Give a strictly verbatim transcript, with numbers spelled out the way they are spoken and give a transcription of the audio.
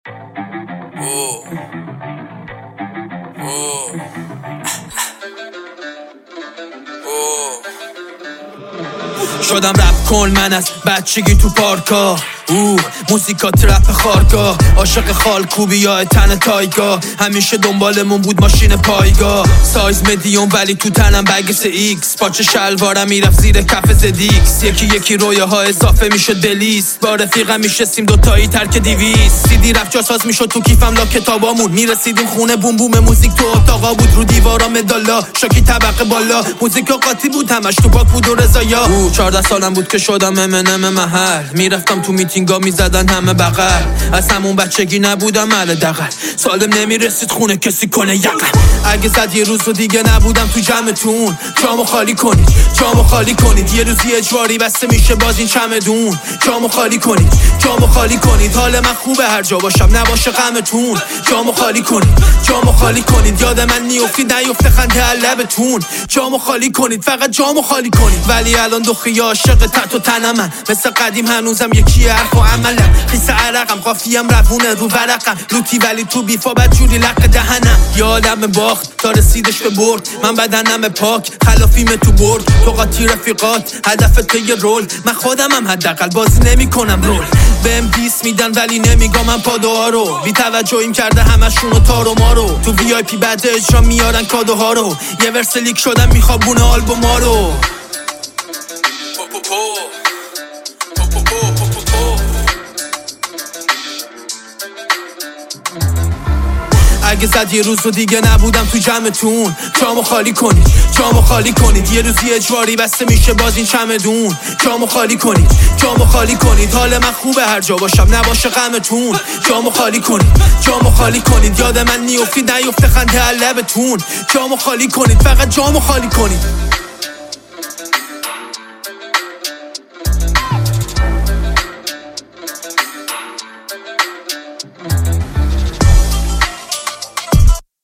اوه اوه اوه شدم رپ کن من از بچگی تو پارکا، اوه موزیکا ترپ خارگاه، عاشق خال کوبیا تن تایگا، همیشه دنبالمون بود ماشین پایگاه، سایز مدیوم ولی تو تنم بگس ایکس، پاچه شلوارم میرفت زیر کف زدیکس، یکی یکی رویاها اضافه میشد بلیست، با رفیقم میشستیم دوتایی ترک دیویست، سیدی رفت جاساز میشد تو کیفم لا کتابامون، میرسیدیم خونه بوم بوم موزیک تو اتاقا بود، رو دیوارا مدالا شاکی طبقه بالا، موزیکا قاطی بود همش تو پاک بود و رضایا، چهارده سالم بود که شدم امنم محل، میرفتم تو میتینگا میزدن همه بغل، از همون بچگی نبودم علی دغل، سالم نمیرسید خونه کسی کنه یقم، اگه زد یه روز و دیگه نبودم تو جمعتون، جامو خالی کنید جامو خالی کنید، یه روزی اجباری بسته میشه باز این چمدون، جامو خالی کنید جامو خالی کنید، حال من خوبه هر جا باشم نباشه غمتون، جامو خالی کنید جامو خالی کنید، یاد من نیفتید نیفته خنده لبتون، جامو خالی کنید فقط جامو خالی کنید، ولی الان دو خیال عاشق تت و تنمن، مثل قدیم هنوزم یکی حرف و عملم، خیس عرقم قافیم روونه رو ورقم، لوتی ولی تو بیفا بدجوری لق دهنم، یادم باخت تا رسیدش به برد، من بدنم پاک خلافیم تو برد، تو قاطی رفیقات هدفت یه رول، من خودمم حداقل بازی نمی کنم رول، بهم دیس میدن ولی نمیگم من پادوها رو، بی توجهیم کرده همشون و تارو مارو، تو وی آی پی بعد اجرا میارن کادوها رو، یه ورس لیک شدم میخوابونه آلبوما رو. اگه زد یه روز و دیگه نبودم تو جمعتون، جامو خالی کنید جامو خالی کنید، یه روزی اجباری بسته میشه باز این چمدون، جامو خالی کنید جامو خالی کنید، حال من خوبه هر جا باشم نباشه غمتون، جامو خالی کنید جامو خالی کنید، یاد من نیفتید نیفته خنده لبتون، جامو خالی کنید فقط جامو خالی کنید.